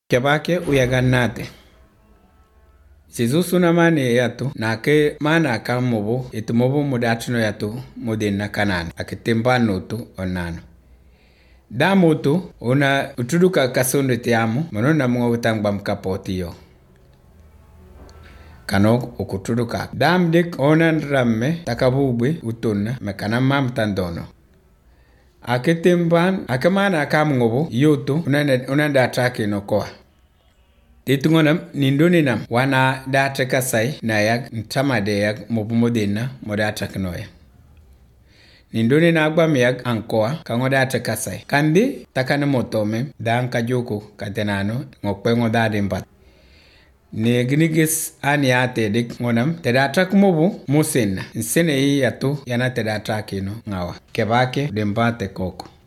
Kebake uyaganate. Jesus unamane yatu na ke mana kamobo etumobo mudatino yatu modena Kanani akitemba notu onano. Damoto una utuduka kasondo tiamu manona mga utangba mkapotiyo. Kanok ukutuduka. Dam dik onan ramme takabubwe utuna mekana mamtandono. Akitemban akamana kamungobo yoto unanda atake no koa. Titungonam nindoninam wana data kasai na yag ntamade yag mobumodena modata knoya. Nindonina agba yag ankoa kangodata kasai. Kandi takana motome dan kajoko katenano ngokpe ngodade mbat. Ne gnigis aniate dik ngonam tedata kumobu musena nsene yi yato yana tedata kino ngawa. Kebake dembate koko.